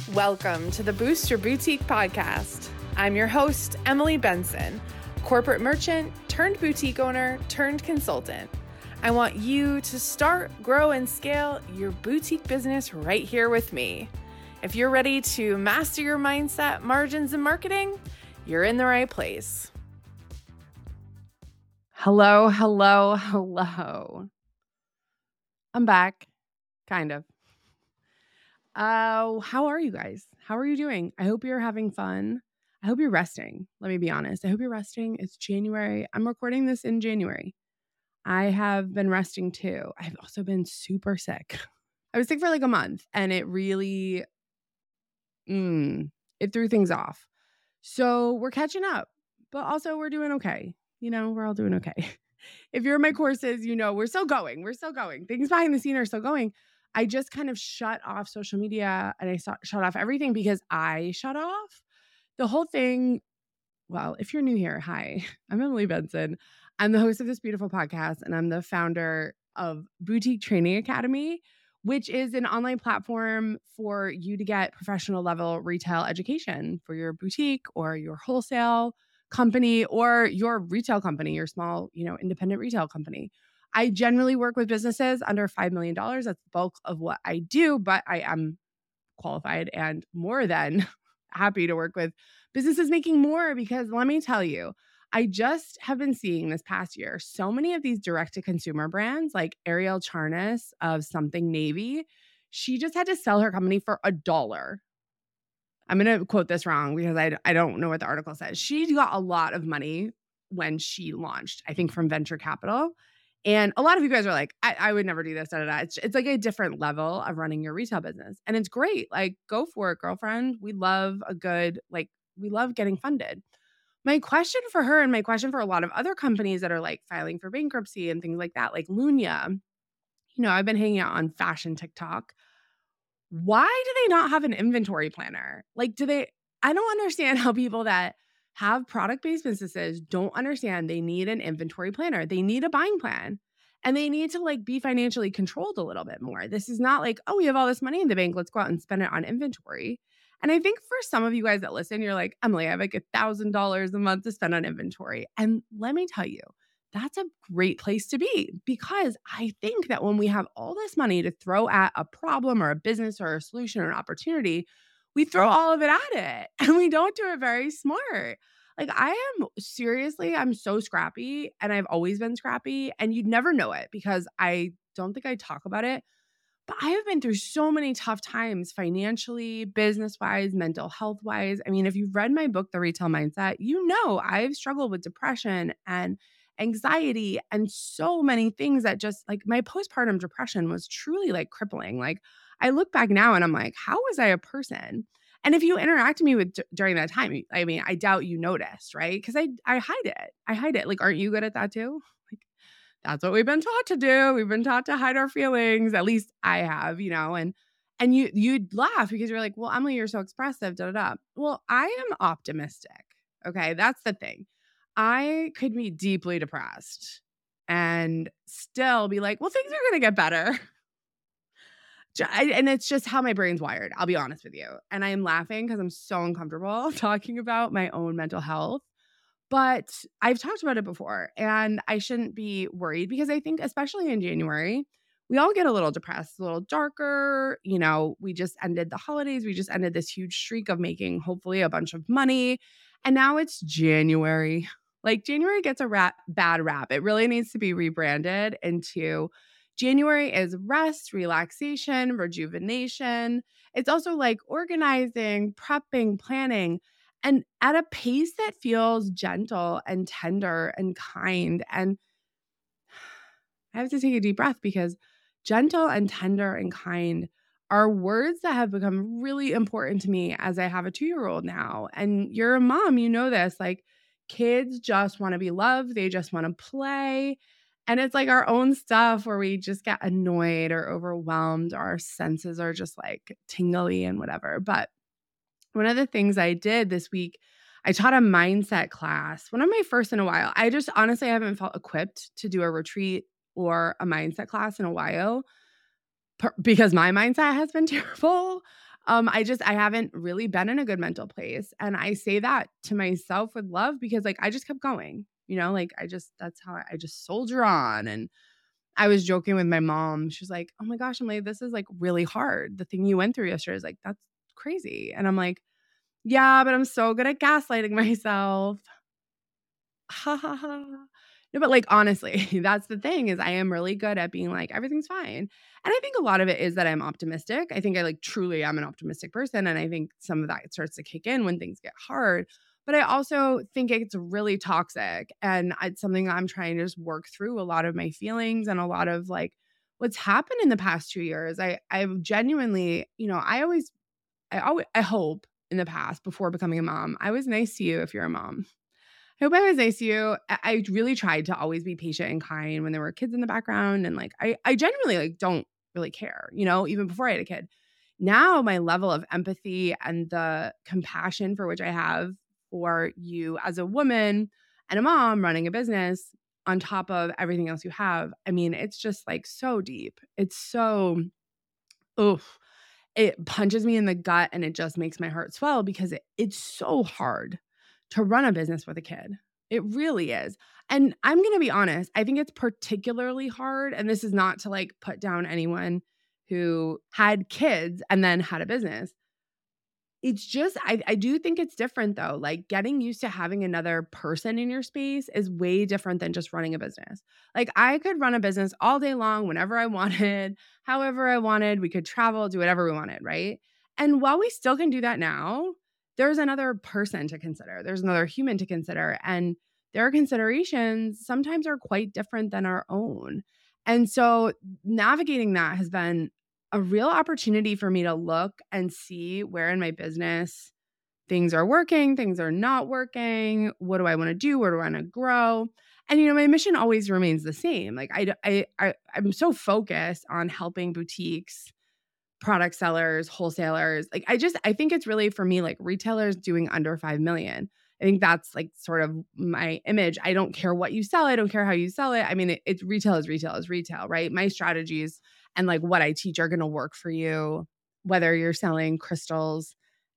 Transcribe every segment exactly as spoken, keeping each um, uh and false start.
Welcome to the Boost Your Boutique podcast. I'm your host, Emily Benson, corporate merchant turned boutique owner turned consultant. I want you to start, grow, and scale your boutique business right here with me. If you're ready to master your mindset, margins, and marketing, you're in the right place. Hello, hello, hello. I'm back, kind of. Uh, how are you guys? How are you doing? I hope you're having fun. I hope you're resting. Let me be honest. I hope you're resting. It's January. I'm recording this in January. I have been resting too. I've also been super sick. I was sick for like a month and it really, mm, it threw things off. So we're catching up, but also we're doing okay. You know, we're all doing okay. If you're in my courses, you know, we're still going. We're still going. Things behind the scene are still going. I just kind of shut off social media and I saw, shut off everything because I shut off the whole thing. Well, if you're new here, hi, I'm Emily Benson. I'm the host of this beautiful podcast and I'm the founder of Boutique Training Academy, which is an online platform for you to get professional level retail education for your boutique or your wholesale company or your retail company, your small, you know, independent retail company. I generally work with businesses under five million dollars. That's the bulk of what I do, but I am qualified and more than happy to work with businesses making more because let me tell you, I just have been seeing this past year so many of these direct-to-consumer brands like Ariel Charnas of Something Navy. She just had to sell her company for a dollar. I'm going to quote this wrong because I, I don't know what the article says. She got a lot of money when she launched, I think from venture capital. And a lot of you guys are like, I, I would never do this. Da, da, da. It's, it's like a different level of running your retail business. And it's great. Like, go for it, girlfriend. We love a good, like, we love getting funded. My question for her and my question for a lot of other companies that are like filing for bankruptcy and things like that, like Lunya, you know, I've been hanging out on fashion TikTok. Why do they not have an inventory planner? Like, do they, I don't understand how people that have product-based businesses don't understand they need an inventory planner. They need a buying plan and they need to like be financially controlled a little bit more. This is not like, oh, we have all this money in the bank. Let's go out and spend it on inventory. And I think for some of you guys that listen, you're like, Emily, I have like a thousand dollars a month to spend on inventory. And let me tell you, that's a great place to be because I think that when we have all this money to throw at a problem or a business or a solution or an opportunity, we throw all of it at it and we don't do it very smart. Like I am seriously, I'm so scrappy and I've always been scrappy and you'd never know it because I don't think I talk about it. But I have been through so many tough times financially, business-wise, mental health-wise. I mean, if you've read my book, The Retail Mindset, you know I've struggled with depression and anxiety and so many things that just like my postpartum depression was truly like crippling. Like I look back now and I'm like, how was I a person? And if you interact with me with d- during that time, I mean, I doubt you noticed, right? Because I I hide it. I hide it. Like, aren't you good at that too? Like, that's what we've been taught to do. We've been taught to hide our feelings. At least I have, you know. And and you you'd laugh because you're like, well, Emily, you're so expressive. Da da da. Well, I am optimistic. Okay, that's the thing. I could be deeply depressed and still be like, well, things are gonna get better. And it's just how my brain's wired. I'll be honest with you. And I am laughing because I'm so uncomfortable talking about my own mental health. But I've talked about it before and I shouldn't be worried because I think especially in January, we all get a little depressed, a little darker. You know, we just ended the holidays. We just ended this huge streak of making hopefully a bunch of money. And now it's January. Like January gets a rap, bad rap. It really needs to be rebranded into January is rest, relaxation, rejuvenation. It's also like organizing, prepping, planning, and at a pace that feels gentle and tender and kind. And I have to take a deep breath because gentle and tender and kind are words that have become really important to me as I have a two-year-old now. And you're a mom, you know this, like kids just want to be loved. They just want to play. And it's like our own stuff where we just get annoyed or overwhelmed. Our senses are just like tingly and whatever. But one of the things I did this week, I taught a mindset class, one of my first in a while. I just honestly haven't felt equipped to do a retreat or a mindset class in a while per- because my mindset has been terrible. Um, I just I haven't really been in a good mental place. And I say that to myself with love because like I just kept going. You know, like I just that's how I, I just soldier on. And I was joking with my mom. She's like, "Oh my gosh, Emily, this is like really hard. The thing you went through yesterday is like, that's crazy." And I'm like, "Yeah, but I'm so good at gaslighting myself." Ha ha ha. No, but like honestly, that's the thing is I am really good at being like, everything's fine. And I think a lot of it is that I'm optimistic. I think I like truly am an optimistic person. And I think some of that starts to kick in when things get hard. But I also think it's really toxic. And it's something I'm trying to just work through a lot of my feelings and a lot of like what's happened in the past two years. I I've genuinely, you know, I always I always I hope in the past before becoming a mom, I was nice to you if you're a mom. I hope I was nice to you. I, I really tried to always be patient and kind when there were kids in the background. And like, I, I genuinely like don't really care, you know, even before I had a kid. Now my level of empathy and the compassion for which I have for you as a woman and a mom running a business on top of everything else you have. I mean, it's just like so deep. It's so, oof. It punches me in the gut and it just makes my heart swell because it, it's so hard to run a business with a kid. It really is. And I'm going to be honest, I think it's particularly hard. And this is not to like put down anyone who had kids and then had a business. It's just, I, I do think it's different though. Like getting used to having another person in your space is way different than just running a business. Like I could run a business all day long, whenever I wanted, however I wanted. We could travel, do whatever we wanted, right? And while we still can do that now, there's another person to consider. There's another human to consider. And their considerations sometimes are quite different than our own. And so navigating that has been a real opportunity for me to look and see where in my business things are working, things are not working. What do I want to do? Where do I want to grow? And, you know, my mission always remains the same. Like I, I, I, I'm so focused on helping boutiques, product sellers, wholesalers. Like I just, I think it's really for me, like retailers doing under five million. I think that's like sort of my image. I don't care what you sell. I don't care how you sell it. I mean, it, it's retail is retail is retail, right? My strategies and like what I teach are going to work for you, whether you're selling crystals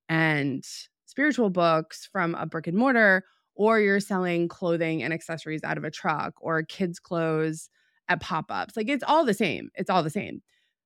and spiritual books from a brick and mortar, or you're selling clothing and accessories out of a truck or kids' clothes at pop-ups. Like it's all the same. It's all the same.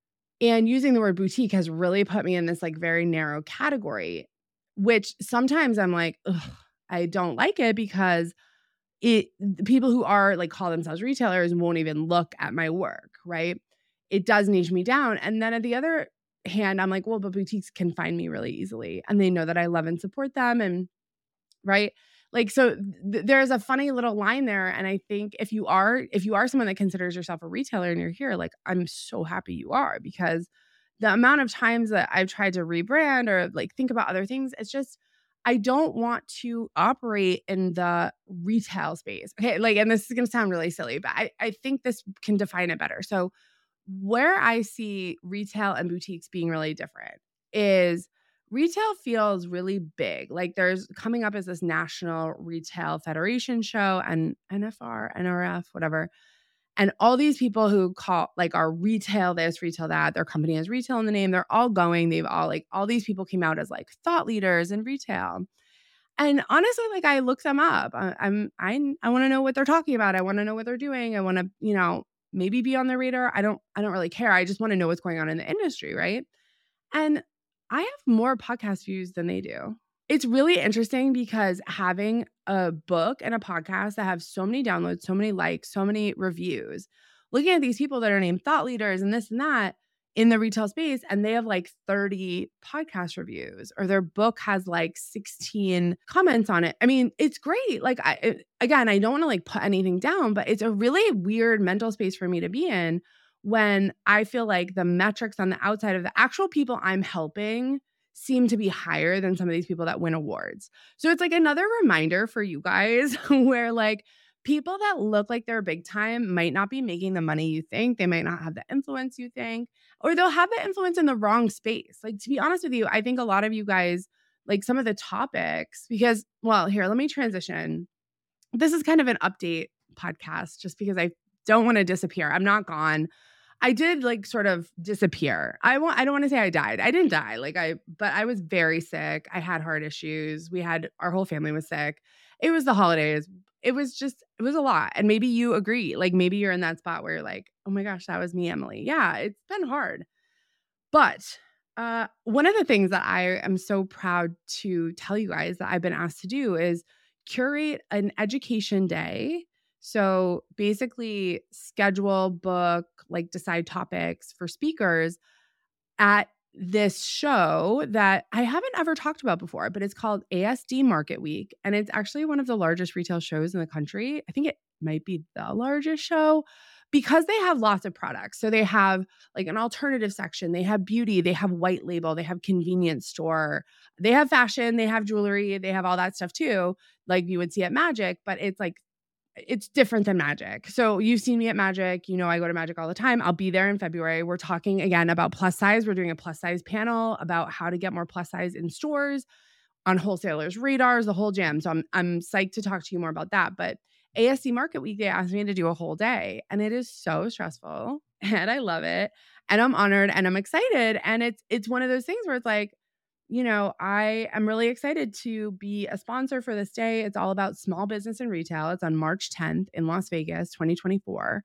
And using the word boutique has really put me in this like very narrow category, which sometimes I'm like, ugh, I don't like it because it the people who are like call themselves retailers won't even look at my work, right? It does niche me down. And then at the other hand, I'm like, well, but boutiques can find me really easily. And they know that I love and support them. And right. Like, so th- there's a funny little line there. And I think if you are, if you are someone that considers yourself a retailer and you're here, like, I'm so happy you are because the amount of times that I've tried to rebrand or like think about other things, it's just, I don't want to operate in the retail space. Okay. Like, and this is going to sound really silly, but I, I think this can define it better. So where I see retail and boutiques being really different is retail feels really big. Like there's coming up as this National Retail Federation show and N F R, N R F, whatever. And all these people who call like are retail this, retail that, their company has retail in the name. They're all going. They've all like all these people came out as like thought leaders in retail. And honestly, like I look them up. I, I'm I I want to know what they're talking about. I want to know what they're doing. I want to, you know, maybe be on their radar. I don't I don't really care. I just want to know what's going on in the industry, right? And I have more podcast views than they do. It's really interesting because having a book and a podcast that have so many downloads, so many likes, so many reviews, looking at these people that are named thought leaders and this and that in the retail space, and they have like thirty podcast reviews, or their book has like sixteen comments on it. I mean, it's great. Like, I, it, again, I don't want to like put anything down, but it's a really weird mental space for me to be in when I feel like the metrics on the outside of the actual people I'm helping seem to be higher than some of these people that win awards. So it's like another reminder for you guys where like people that look like they're big time might not be making the money you think. They might not have the influence you think, or they'll have the influence in the wrong space. Like, to be honest with you, I think a lot of you guys, like some of the topics, because, well, here, let me transition. This is kind of an update podcast just because I don't want to disappear. I'm not gone. I did like sort of disappear. I want I don't want to say I died. I didn't die. Like I but I was very sick. I had heart issues. We had our whole family was sick. It was the holidays. It was just it was a lot. And maybe you agree. Like maybe you're in that spot where you're like, "Oh my gosh, that was me, Emily." Yeah, it's been hard. But uh, one of the things that I am so proud to tell you guys that I've been asked to do is curate an education day. So basically, schedule, book, like decide topics for speakers at this show that I haven't ever talked about before, but it's called A S D Market Week. And it's actually one of the largest retail shows in the country. I think it might be the largest show because they have lots of products. So they have like an alternative section, they have beauty, they have white label, they have convenience store, they have fashion, they have jewelry, they have all that stuff too, like you would see at Magic, but it's like it's different than Magic. So you've seen me at Magic. You know, I go to Magic all the time. I'll be there in February. We're talking again about plus size. We're doing a plus size panel about how to get more plus size in stores, on wholesalers' radars, the whole jam. So I'm I'm psyched to talk to you more about that. But A S D Market Week, they asked me to do a whole day, and it is so stressful, and I love it, and I'm honored, and I'm excited, and it's it's one of those things where it's like, you know, I am really excited to be a sponsor for this day. It's all about small business and retail. It's on March tenth in Las Vegas, twenty twenty-four.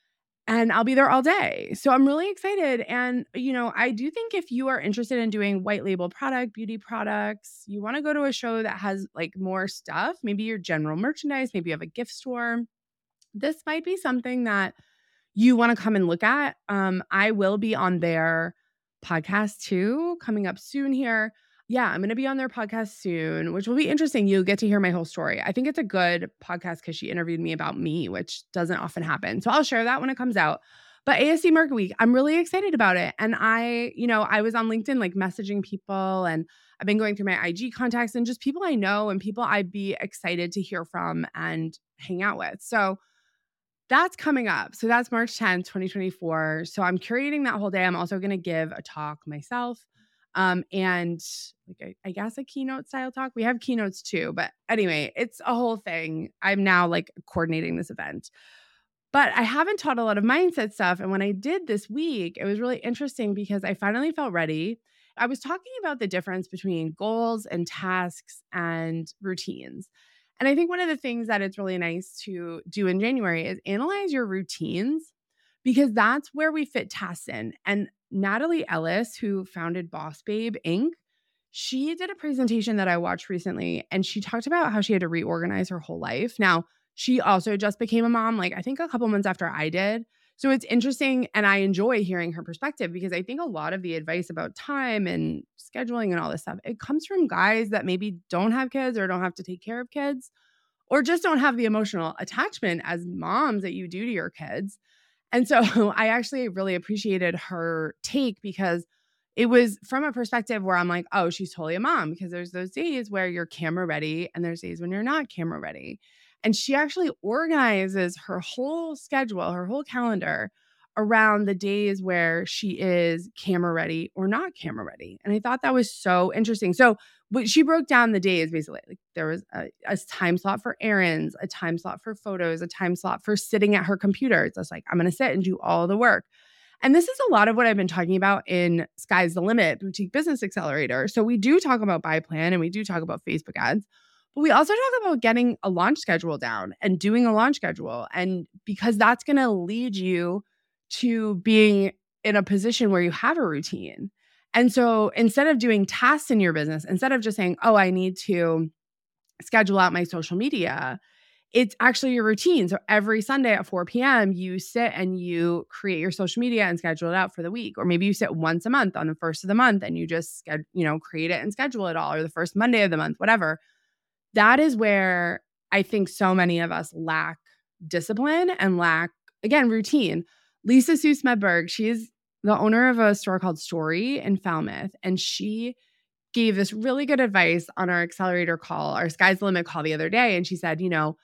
And I'll be there all day. So I'm really excited. And, you know, I do think if you are interested in doing white label product, beauty products, you want to go to a show that has like more stuff, maybe your general merchandise, maybe you have a gift store. This might be something that you want to come and look at. Um, I will be on their podcast too, coming up soon here. Yeah, I'm going to be on their podcast soon, which will be interesting. You'll get to hear my whole story. I think it's a good podcast because she interviewed me about me, which doesn't often happen. So I'll share that when it comes out. But A S D Market Week, I'm really excited about it. And I, you know, I was on LinkedIn like messaging people, and I've been going through my I G contacts and just people I know and people I'd be excited to hear from and hang out with. So that's coming up. So that's March tenth, twenty twenty-four. So I'm curating that whole day. I'm also going to give a talk myself. Um, and like, I, I guess a keynote style talk. We have keynotes too, but anyway, it's a whole thing. I'm now like coordinating this event, but I haven't taught a lot of mindset stuff. And when I did this week, it was really interesting because I finally felt ready. I was talking about the difference between goals and tasks and routines. And I think one of the things that it's really nice to do in January is analyze your routines, because that's where we fit tasks in. And Natalie Ellis, who founded Boss Babe Incorporated, she did a presentation that I watched recently, and she talked about how she had to reorganize her whole life. Now, she also just became a mom, like I think a couple months after I did. So it's interesting, and I enjoy hearing her perspective because I think a lot of the advice about time and scheduling and all this stuff, it comes from guys that maybe don't have kids or don't have to take care of kids or just don't have the emotional attachment as moms that you do to your kids. And so I actually really appreciated her take because it was from a perspective where I'm like, oh, she's totally a mom, because there's those days where you're camera ready and there's days when you're not camera ready. And she actually organizes her whole schedule, her whole calendar around the days where she is camera ready or not camera ready. And I thought that was so interesting. So but she broke down the days basically. Like there was a, a time slot for errands, a time slot for photos, a time slot for sitting at her computer. It's just like, I'm going to sit and do all the work. And this is a lot of what I've been talking about in Sky's the Limit Boutique Business Accelerator. So we do talk about buy plan and we do talk about Facebook ads, but we also talk about getting a launch schedule down and doing a launch schedule. And because that's going to lead you to being in a position where you have a routine. And so instead of doing tasks in your business, instead of just saying, oh, I need to schedule out my social media, it's actually your routine. So every Sunday at four p.m., you sit and you create your social media and schedule it out for the week. Or maybe you sit once a month on the first of the month and you just, you know, create it and schedule it all, or the first Monday of the month, whatever. That is where I think so many of us lack discipline and lack, again, routine. Lisa Sue Smedberg, she's the owner of a store called Story in Falmouth, and she gave this really good advice on our accelerator call, our Sky's the Limit call the other day. And she said, you know,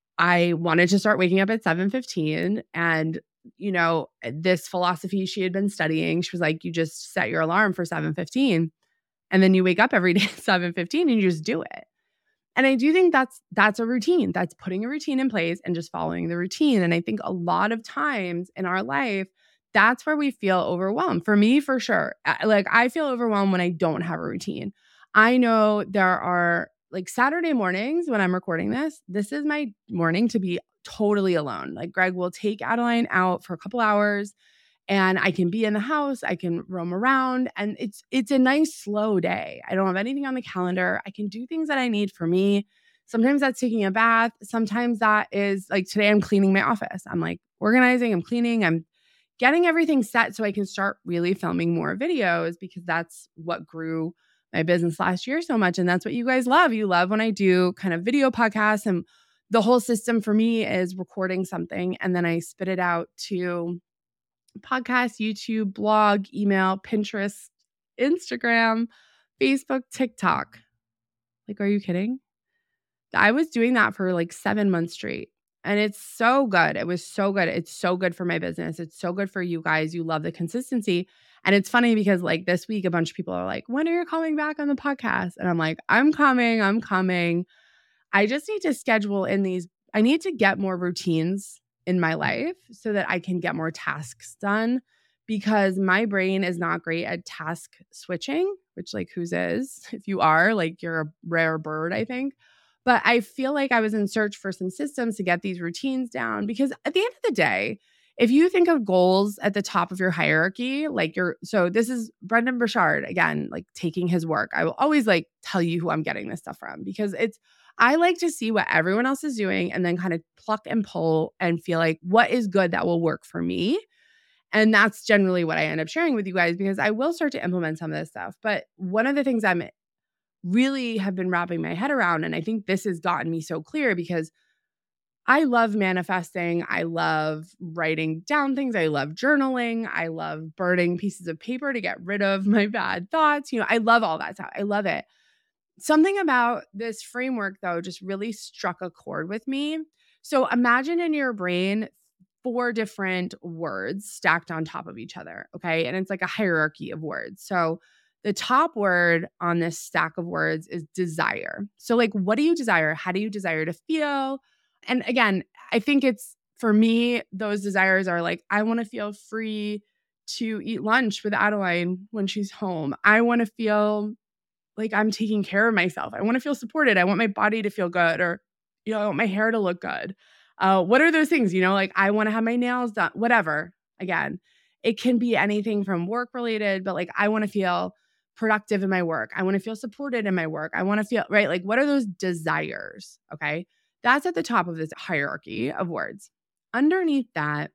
I wanted to start waking up at seven fifteen, and, you know, this philosophy she had been studying, she was like, you just set your alarm for seven fifteen and then you wake up every day at seven fifteen and you just do it. And I do think that's that's a routine. That's putting a routine in place and just following the routine. And I think a lot of times in our life, that's where we feel overwhelmed. For me, for sure. I- Like I feel overwhelmed when I don't have a routine. I know there are like Saturday mornings when I'm recording this, this is my morning to be totally alone. Like Greg will take Adeline out for a couple hours and I can be in the house, I can roam around, and it's it's a nice slow day. I don't have anything on the calendar. I can do things that I need for me. Sometimes that's taking a bath. Sometimes that is like today I'm cleaning my office. I'm like organizing, I'm cleaning, I'm getting everything set so I can start really filming more videos because that's what grew my business last year so much. And that's what you guys love. You love when I do kind of video podcasts, and the whole system for me is recording something and then I spit it out to podcast, YouTube, blog, email, Pinterest, Instagram, Facebook, TikTok. Like, are you kidding? I was doing that for like seven months straight. And it's so good. It was so good. It's so good for my business. It's so good for you guys. You love the consistency. And it's funny because like this week, a bunch of people are like, when are you coming back on the podcast? And I'm like, I'm coming. I'm coming. I just need to schedule in these. I need to get more routines in my life so that I can get more tasks done because my brain is not great at task switching, which like whose is? If you are, like you're a rare bird, I think. But I feel like I was in search for some systems to get these routines down because at the end of the day, if you think of goals at the top of your hierarchy, like you're, so this is Brendon Burchard, again, like taking his work. I will always like tell you who I'm getting this stuff from because it's, I like to see what everyone else is doing and then kind of pluck and pull and feel like what is good that will work for me. And that's generally what I end up sharing with you guys because I will start to implement some of this stuff. But one of the things I'm really have been wrapping my head around, and I think this has gotten me so clear because I love manifesting. I love writing down things. I love journaling. I love burning pieces of paper to get rid of my bad thoughts. You know, I love all that stuff. I love it. Something about this framework, though, just really struck a chord with me. So imagine in your brain four different words stacked on top of each other, okay? And it's like a hierarchy of words. So the top word on this stack of words is desire. So like, what do you desire? How do you desire to feel? And again, I think it's, for me, those desires are like, I want to feel free to eat lunch with Adeline when she's home. I want to feel like I'm taking care of myself. I want to feel supported. I want my body to feel good, or, you know, I want my hair to look good. Uh, what are those things? You know, like I want to have my nails done, whatever. Again, it can be anything from work related, but like I want to feel productive in my work. I want to feel supported in my work. I want to feel, right? Like, what are those desires? Okay. That's at the top of this hierarchy of words. Underneath that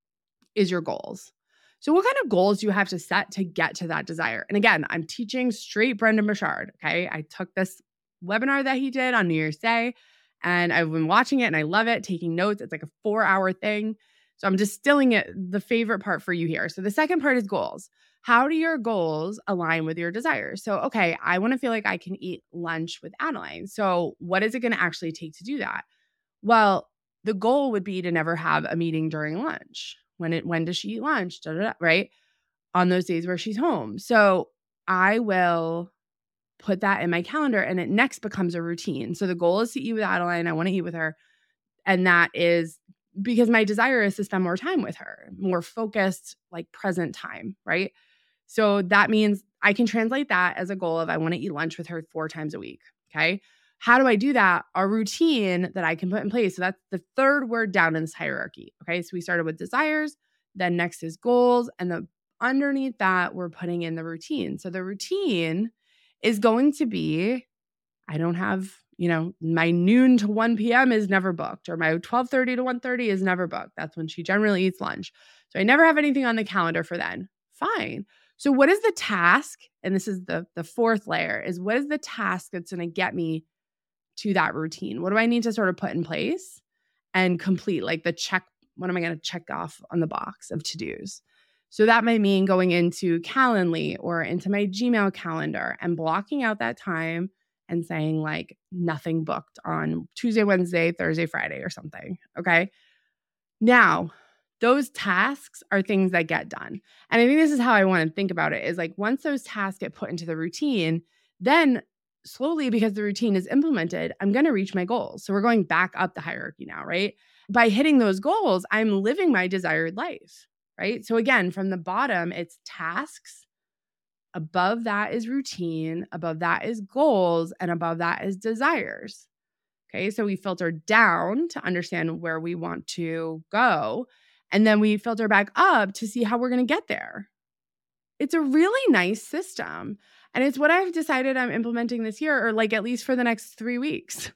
is your goals. So what kind of goals do you have to set to get to that desire? And again, I'm teaching straight Brendon Burchard, okay? I took this webinar that he did on New Year's Day, and I've been watching it, and I love it, taking notes. It's like a four-hour thing. So I'm distilling it, the favorite part for you here. So the second part is goals. How do your goals align with your desires? So, okay, I want to feel like I can eat lunch with Adeline. So what is it going to actually take to do that? Well, the goal would be to never have a meeting during lunch. When it when does she eat lunch? Da, da, da, right? On those days where she's home. So I will put that in my calendar and it next becomes a routine. So the goal is to eat with Adeline. I want to eat with her. And that is because my desire is to spend more time with her, more focused, like present time, right? So that means I can translate that as a goal of I want to eat lunch with her four times a week. Okay. How do I do that? A routine that I can put in place. So that's the third word down in this hierarchy. Okay. So we started with desires, then next is goals. And the underneath that, we're putting in the routine. So the routine is going to be, I don't have, you know, my noon to one p.m. is never booked, or my twelve thirty to one thirty is never booked. That's when she generally eats lunch. So I never have anything on the calendar for then. Fine. So what is the task? And this is the, the fourth layer is what is the task that's going to get me to that routine? What do I need to sort of put in place and complete, like the check? What am I going to check off on the box of to-dos? So that might mean going into Calendly or into my Gmail calendar and blocking out that time and saying like nothing booked on Tuesday, Wednesday, Thursday, Friday or something. Okay. Now, those tasks are things that get done. And I think this is how I want to think about it is like once those tasks get put into the routine, then slowly, because the routine is implemented, I'm going to reach my goals. So we're going back up the hierarchy now, right? By hitting those goals, I'm living my desired life. right? So again, from the bottom, it's tasks. Above that is routine. Above that is goals. And above that is desires. Okay, so we filter down to understand where we want to go. And then we filter back up to see how we're going to get there. It's a really nice system. And it's what I've decided I'm implementing this year, or like at least for the next three weeks.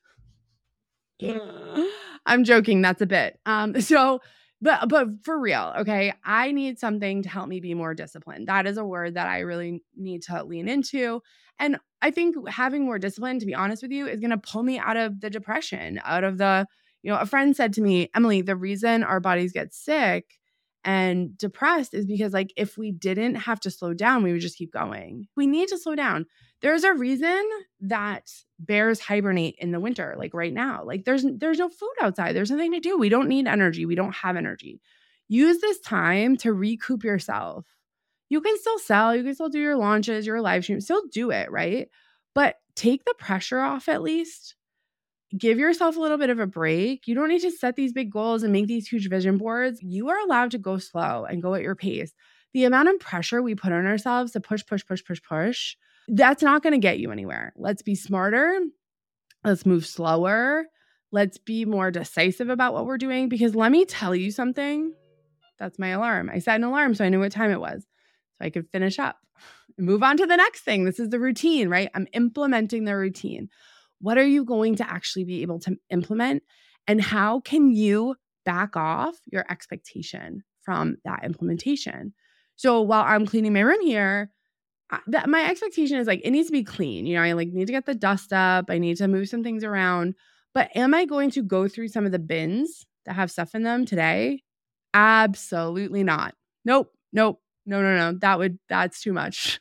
I'm joking. That's a bit. Um, so, but, but for real, okay, I need something to help me be more disciplined. That is a word that I really need to lean into. And I think having more discipline, to be honest with you, is going to pull me out of the depression, out of the, you know, a friend said to me, Emily, the reason our bodies get sick and depressed is because, like, if we didn't have to slow down, we would just keep going. We need to slow down. There's a reason that bears hibernate in the winter, like right now. Like there's there's no food outside. There's nothing to do. We don't need energy. We don't have energy. Use this time to recoup yourself. You can still sell. You can still do your launches, your live streams. Still do it, right? But take the pressure off at least. Give yourself a little bit of a break. You don't need to set these big goals and make these huge vision boards. You are allowed to go slow and go at your pace. The amount of pressure we put on ourselves to push, push, push, push, push, that's not going to get you anywhere. Let's be smarter. Let's move slower. Let's be more decisive about what we're doing. Because let me tell you something. That's my alarm. I set an alarm so I knew what time it was, so I could finish up and move on to the next thing. This is the routine, right? I'm implementing the routine. What are you going to actually be able to implement? And how can you back off your expectation from that implementation? So while I'm cleaning my room here, I, that my expectation is like, it needs to be clean. You know, I like need to get the dust up. I need to move some things around. But am I going to go through some of the bins that have stuff in them today? Absolutely not. Nope. Nope. No, no, no. That would, that's too much.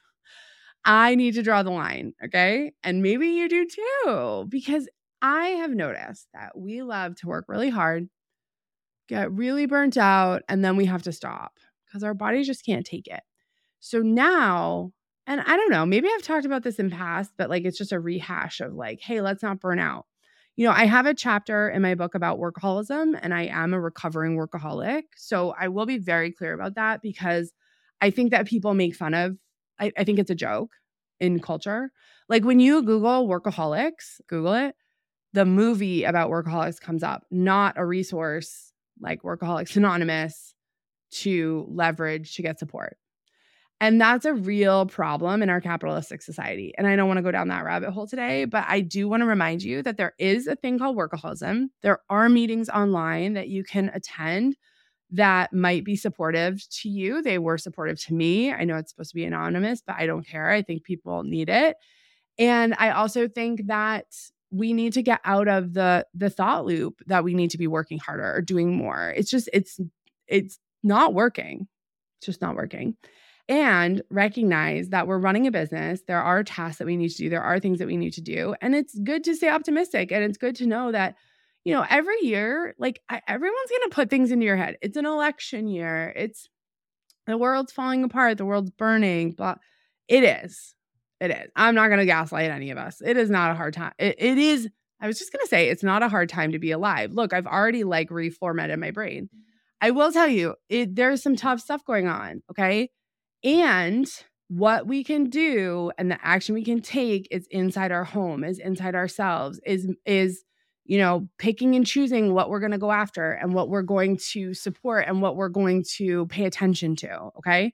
I need to draw the line, okay? And maybe you do too, because I have noticed that we love to work really hard, get really burnt out, and then we have to stop because our bodies just can't take it. So now, and I don't know, maybe I've talked about this in past, but like it's just a rehash of like, hey, let's not burn out. You know, I have a chapter in my book about workaholism, and I am a recovering workaholic. So I will be very clear about that because I think that people make fun of I, I think it's a joke in culture. Like when you Google workaholics, Google it, the movie about workaholics comes up, not a resource like Workaholics Anonymous to leverage to get support. And that's a real problem in our capitalistic society. And I don't want to go down that rabbit hole today, but I do want to remind you that there is a thing called workaholism. There are meetings online that you can attend that might be supportive to you. They were supportive to me. I know it's supposed to be anonymous, but I don't care. I think people need it. And I also think that we need to get out of the the thought loop that we need to be working harder or doing more. It's just, it's, it's not working. It's just not working. And recognize that we're running a business. There are tasks that we need to do. There are things that we need to do. And it's good to stay optimistic. And it's good to know that, you know, every year, like I, everyone's going to put things into your head. It's an election year. It's the world's falling apart. The world's burning. Blah. It is. It is. I'm not going to gaslight any of us. It is not a hard time. It, it is. I was just going to say, it's not a hard time to be alive. Look, I've already like reformatted my brain. I will tell you, it, there's some tough stuff going on. Okay. And what we can do and the action we can take is inside our home, is inside ourselves, is, is, you know, picking and choosing what we're going to go after and what we're going to support and what we're going to pay attention to. Okay.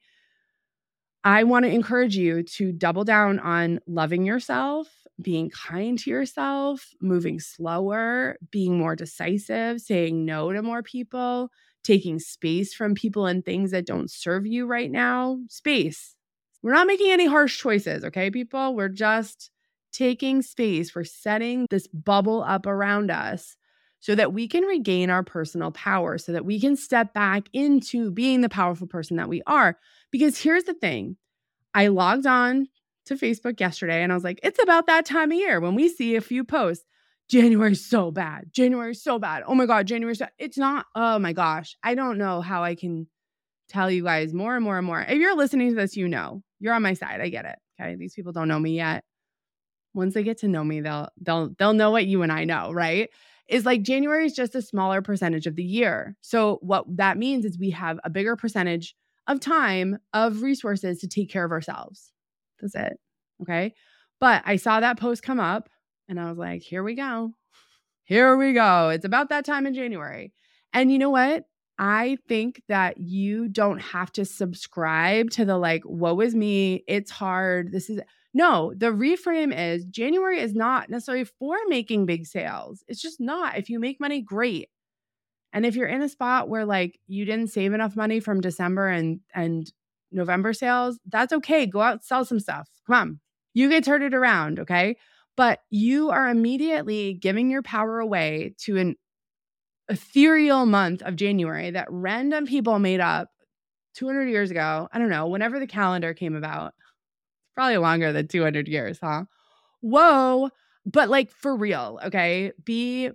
I want to encourage you to double down on loving yourself, being kind to yourself, moving slower, being more decisive, saying no to more people, taking space from people and things that don't serve you right now. Space. We're not making any harsh choices. Okay, people, we're just taking space. We're setting this bubble up around us so that we can regain our personal power, so that we can step back into being the powerful person that we are. Because here's the thing. I logged on to Facebook yesterday and I was like, it's about that time of year when we see a few posts. January's so bad. January's so bad. Oh my God, January's so It's not. Oh my gosh. I don't know how I can tell you guys more and more and more. If you're listening to this, you know, you're on my side. I get it. Okay. These people don't know me yet. Once they get to know me, they'll, they'll, they'll know what you and I know, right? is like January is just a smaller percentage of the year. So what that means is we have a bigger percentage of time, of resources to take care of ourselves. That's it. Okay. But I saw that post come up and I was like, here we go. Here we go. It's about that time in January. And you know what? I think that you don't have to subscribe to the like, woe is me. It's hard. This is no, the reframe is January is not necessarily for making big sales. It's just not. If you make money, great. And if you're in a spot where like you didn't save enough money from December and, and November sales, that's okay. Go out, sell some stuff. Come on. You get turned it around. Okay. But you are immediately giving your power away to an ethereal month of January that random people made up two hundred years ago. I don't know, whenever the calendar came about. Probably longer than two hundred years, huh? Whoa. But like for real, okay? Be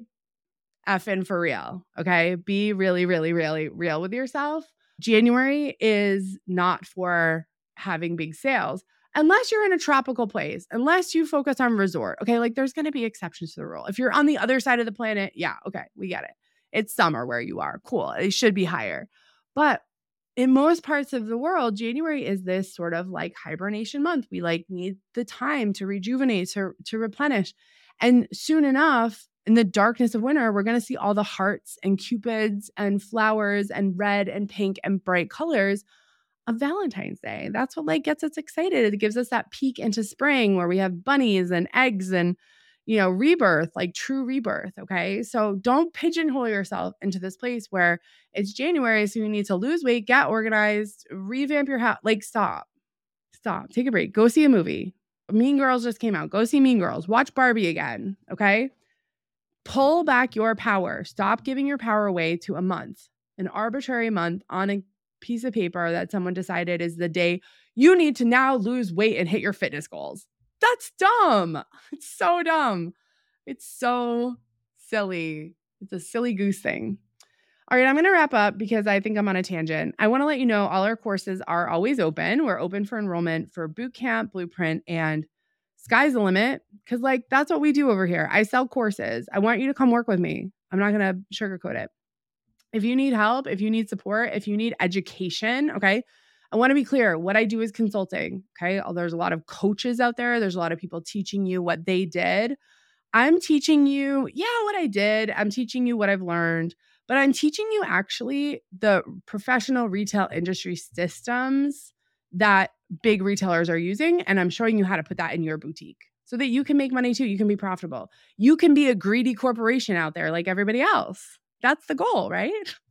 effing for real, okay? Be really, really, really real with yourself. January is not for having big sales unless you're in a tropical place, unless you focus on resort, okay? Like there's going to be exceptions to the rule. If you're on the other side of the planet, yeah, okay, we get it. It's summer where you are. Cool. It should be higher. But in most parts of the world, January is this sort of like hibernation month. We like need the time to rejuvenate, to, to replenish. And soon enough, in the darkness of winter, we're going to see all the hearts and cupids and flowers and red and pink and bright colors of Valentine's Day. That's what like gets us excited. It gives us that peek into spring where we have bunnies and eggs and, you know, rebirth, like true rebirth. Okay. So don't pigeonhole yourself into this place where it's January. So you need to lose weight, get organized, revamp your house. Like stop, stop, take a break, go see a movie. Mean Girls just came out. Go see Mean Girls, watch Barbie again. Okay. Pull back your power. Stop giving your power away to a month, an arbitrary month on a piece of paper that someone decided is the day you need to now lose weight and hit your fitness goals. That's dumb. It's so dumb. It's so silly. It's a silly goose thing. All right, I'm going to wrap up because I think I'm on a tangent. I want to let you know all our courses are always open. We're open for enrollment for Bootcamp, Blueprint, and Sky's the Limit because like that's what we do over here. I sell courses. I want you to come work with me. I'm not going to sugarcoat it. If you need help, if you need support, if you need education, okay, I want to be clear. What I do is consulting, okay? There's a lot of coaches out there. There's a lot of people teaching you what they did. I'm teaching you, yeah, what I did. I'm teaching you what I've learned, but I'm teaching you actually the professional retail industry systems that big retailers are using. And I'm showing you how to put that in your boutique so that you can make money too. You can be profitable. You can be a greedy corporation out there like everybody else. That's the goal, right?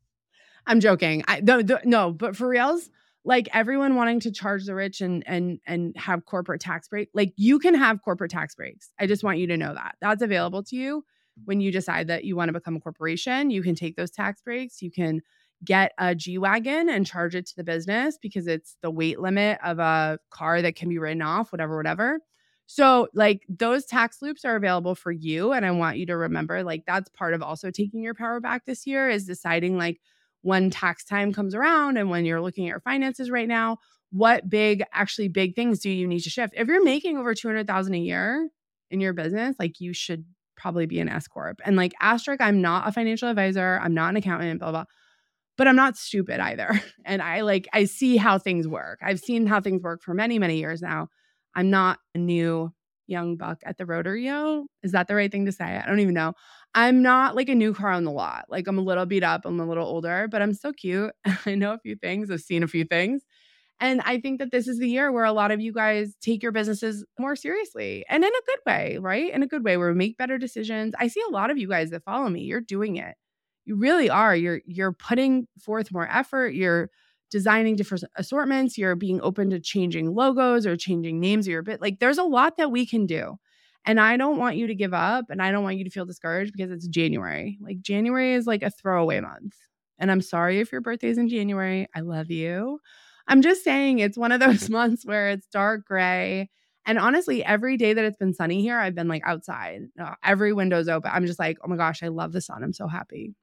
I'm joking. I no, no, but for reals, like everyone wanting to charge the rich and and and have corporate tax break, like you can have corporate tax breaks. I just want you to know that. That's available to you when you decide that you want to become a corporation. You can take those tax breaks. You can get a G-Wagon and charge it to the business because it's the weight limit of a car that can be written off, whatever, whatever. So like those tax loops are available for you. And I want you to remember like that's part of also taking your power back this year is deciding like when tax time comes around and when you're looking at your finances right now, what big, actually big things do you need to shift? If you're making over two hundred thousand dollars a year in your business, like you should probably be an S Corp. And like asterisk, I'm not a financial advisor. I'm not an accountant, blah, blah, but I'm not stupid either. And I like, I see how things work. I've seen how things work for many, many years now. I'm not a new young buck at the rodeo. Is that the right thing to say? I don't even know. I'm not like a new car on the lot. Like I'm a little beat up. I'm a little older, but I'm still cute. I know a few things. I've seen a few things. And I think that this is the year where a lot of you guys take your businesses more seriously and in a good way, right? In a good way where we make better decisions. I see a lot of you guys that follow me. You're doing it. You really are. You're, you're putting forth more effort. You're designing different assortments. You're being open to changing logos or changing names of your bit. Like there's a lot that we can do. And I don't want you to give up and I don't want you to feel discouraged because it's January. Like January is like a throwaway month. And I'm sorry if your birthday's in January. I love you. I'm just saying it's one of those months where it's dark gray. And honestly, every day that it's been sunny here, I've been like outside. Uh, every window's open. I'm just like, oh my gosh, I love the sun. I'm so happy.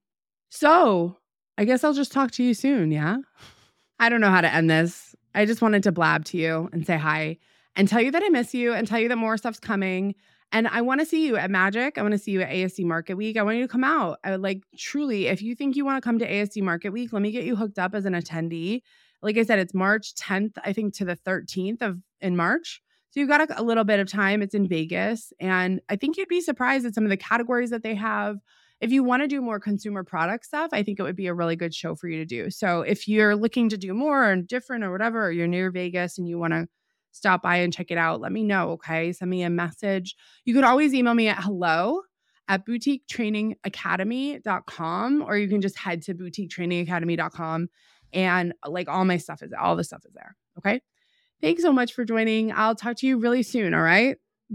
So I guess I'll just talk to you soon. Yeah. I don't know how to end this. I just wanted to blab to you and say hi and tell you that I miss you and tell you that more stuff's coming. And I want to see you at Magic. I want to see you at A S D Market Week. I want you to come out. I would like truly, if you think you want to come to A S D Market Week, let me get you hooked up as an attendee. Like I said, it's March tenth, I think, to the thirteenth of in March. So you've got a, a little bit of time. It's in Vegas. And I think you'd be surprised at some of the categories that they have. If you want to do more consumer product stuff, I think it would be a really good show for you to do. So if you're looking to do more and different or whatever, or you're near Vegas and you want to stop by and check it out, let me know, okay? Send me a message. You could always email me at hello at boutique training academy dot com, or you can just head to boutique training academy dot com and like all my stuff is, all the stuff is there, okay? Thanks so much for joining. I'll talk to you really soon, all right?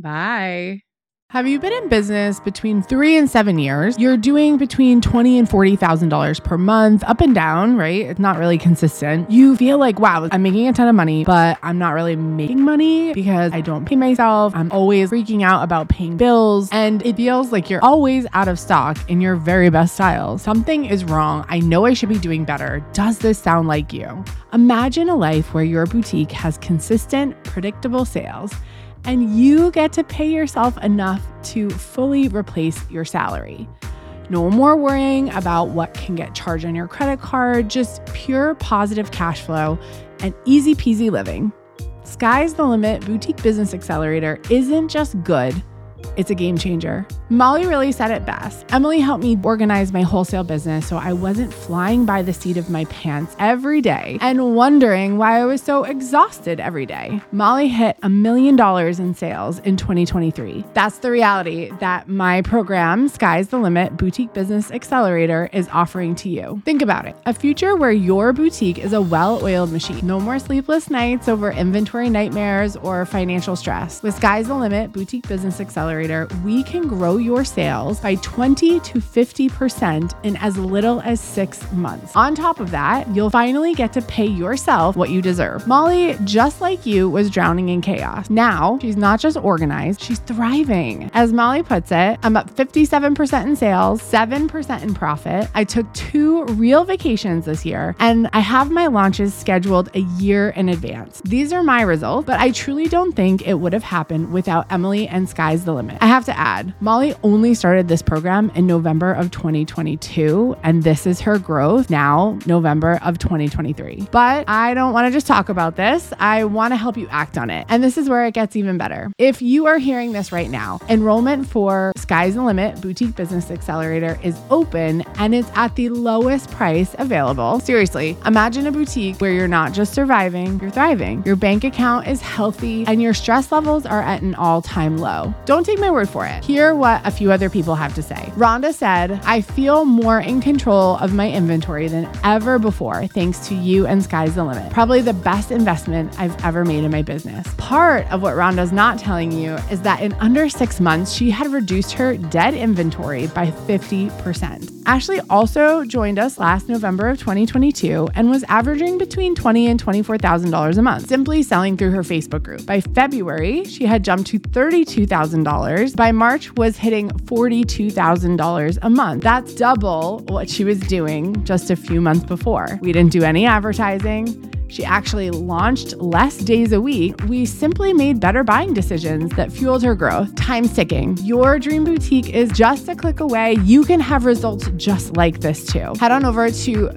Bye. Have you been in business between three and seven years? You're doing between twenty thousand dollars and forty thousand dollars per month, up and down, right? It's not really consistent. You feel like, wow, I'm making a ton of money, but I'm not really making money because I don't pay myself. I'm always freaking out about paying bills, and it feels like you're always out of stock in your very best styles. Something is wrong. I know I should be doing better. Does this sound like you? Imagine a life where your boutique has consistent, predictable sales, and you get to pay yourself enough to fully replace your salary. No more worrying about what can get charged on your credit card, just pure positive cash flow and easy peasy living. Sky's the Limit Boutique Business Accelerator isn't just good, it's a game changer. Molly really said it best. Emily helped me organize my wholesale business so I wasn't flying by the seat of my pants every day and wondering why I was so exhausted every day. Molly hit a million dollars in sales in twenty twenty-three. That's the reality that my program, Sky's the Limit Boutique Business Accelerator, is offering to you. Think about it. A future where your boutique is a well-oiled machine. No more sleepless nights over inventory nightmares or financial stress. With Sky's the Limit Boutique Business Accelerator, we can grow your sales by twenty to fifty percent in as little as six months. On top of that, you'll finally get to pay yourself what you deserve. Molly, just like you, was drowning in chaos. Now, she's not just organized, she's thriving. As Molly puts it, I'm up fifty-seven percent in sales, seven percent in profit. I took two real vacations this year, and I have my launches scheduled a year in advance. These are my results, but I truly don't think it would have happened without Emily and Sky's the Limit. I have to add, Molly only started this program in November of twenty twenty-two, and this is her growth now, November of twenty twenty-three. But I don't want to just talk about this. I want to help you act on it. And this is where it gets even better. If you are hearing this right now, enrollment for Sky's the Limit Boutique Business Accelerator is open, and it's at the lowest price available. Seriously, imagine a boutique where you're not just surviving, you're thriving. Your bank account is healthy, and your stress levels are at an all-time low. Don't take my word for it. Hear what a few other people have to say. Rhonda said, I feel more in control of my inventory than ever before thanks to you and Sky's the Limit. Probably the best investment I've ever made in my business. Part of what Rhonda's not telling you is that in under six months, she had reduced her dead inventory by fifty percent. Ashley also joined us last November of twenty twenty-two and was averaging between twenty thousand dollars and twenty-four thousand dollars a month, simply selling through her Facebook group. By February, she had jumped to thirty-two thousand dollars. By March, was hitting forty-two thousand dollars a month. That's double what she was doing just a few months before. We didn't do any advertising. She actually launched less days a week. We simply made better buying decisions that fueled her growth. Time's ticking. Your dream boutique is just a click away. You can have results just like this too. Head on over to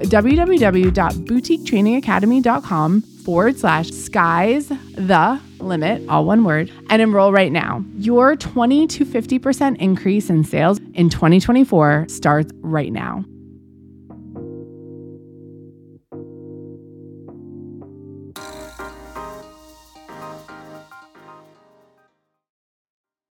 www.boutiquetrainingacademy.com forward slash skies the limit, all one word, and enroll right now. Your twenty to fifty percent increase in sales in twenty twenty-four starts right now.